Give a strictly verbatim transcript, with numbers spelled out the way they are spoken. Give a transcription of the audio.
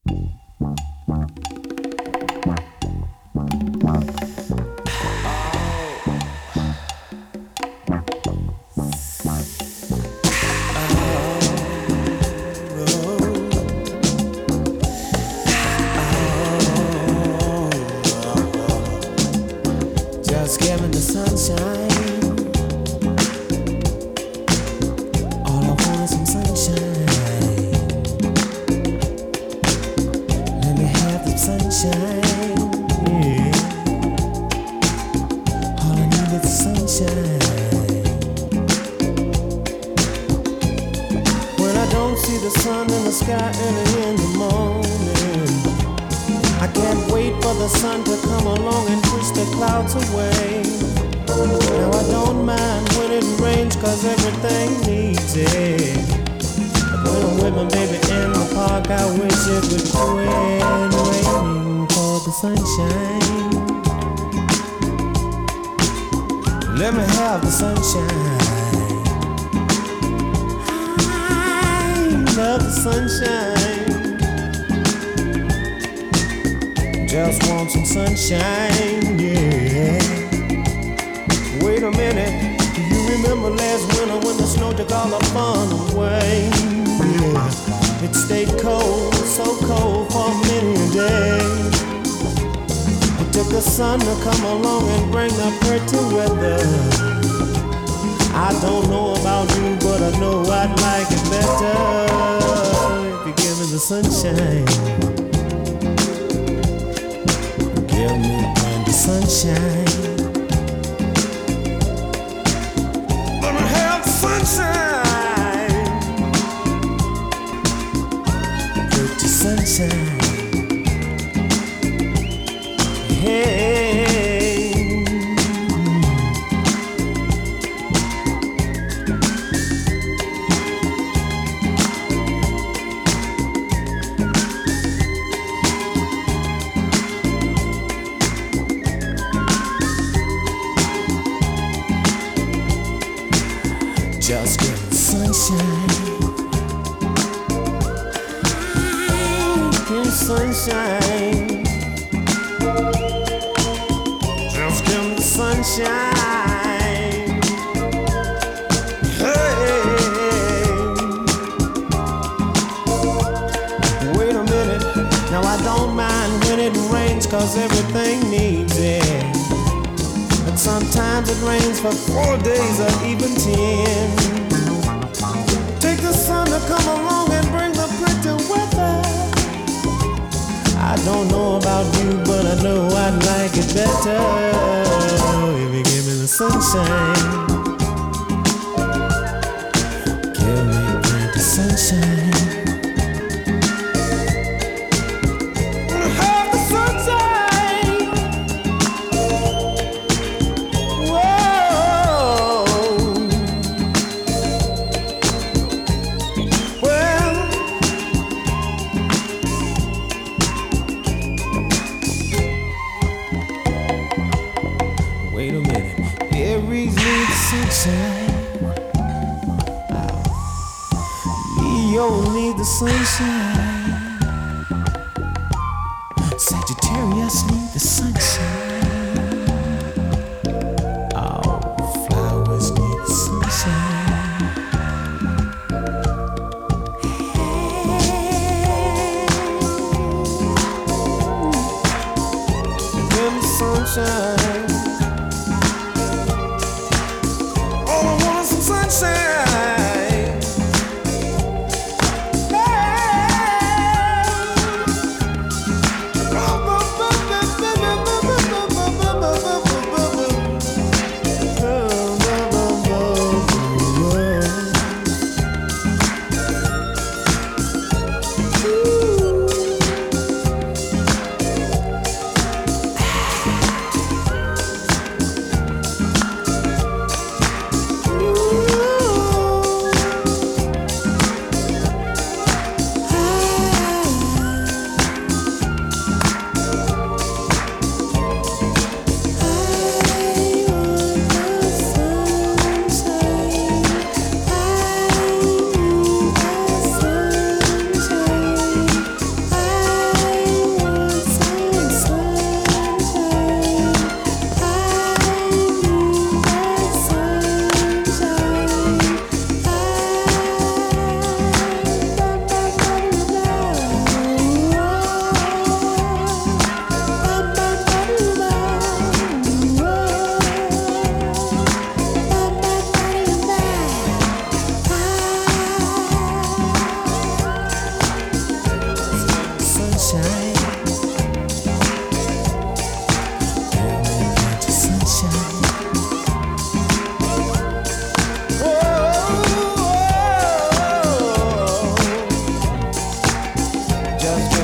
Just give me the sunshine. All I want is some sunshine. Let me have the sunshine. Yeah. All I need is the sunshine. When I don't see the sun in the sky early in the morning, I can't wait for the sun to come along and push the clouds away. Now I don't mind when it rains, cause everything needs it. But when I'm with my baby in the park, I wish it would quit raining for the sunshine. Let me have the sunshine. I love the sunshine. Just want some sunshine, yeah. Wait a minute, do you remember last winter when the snow took all the fun away? Yeah, it stayed cold, so cold for many a day. It took the sun to come along and bring the pretty weather. I don't know about you, but I know I'd like it better if you give me the sunshine. Give me the sunshine. Let me have the sunshine. Pretty sunshine. Hey. Just give me sunshine. Give me sunshine. Just give me sunshine. Hey. Wait a minute. Now I don't mind when it rains, cause everything needs it. But sometimes it rains for four days or even ten. Take the sun to come along and bring the pretty weather. I don't know about you, but I know I'd like it better if you give me the sunshine. Give me the sunshine. Wait a minute, Aries need the sunshine. Leo need the sunshine. Sagittarius need the sunshine. Oh, flowers need the sunshine. Give me sunshine. just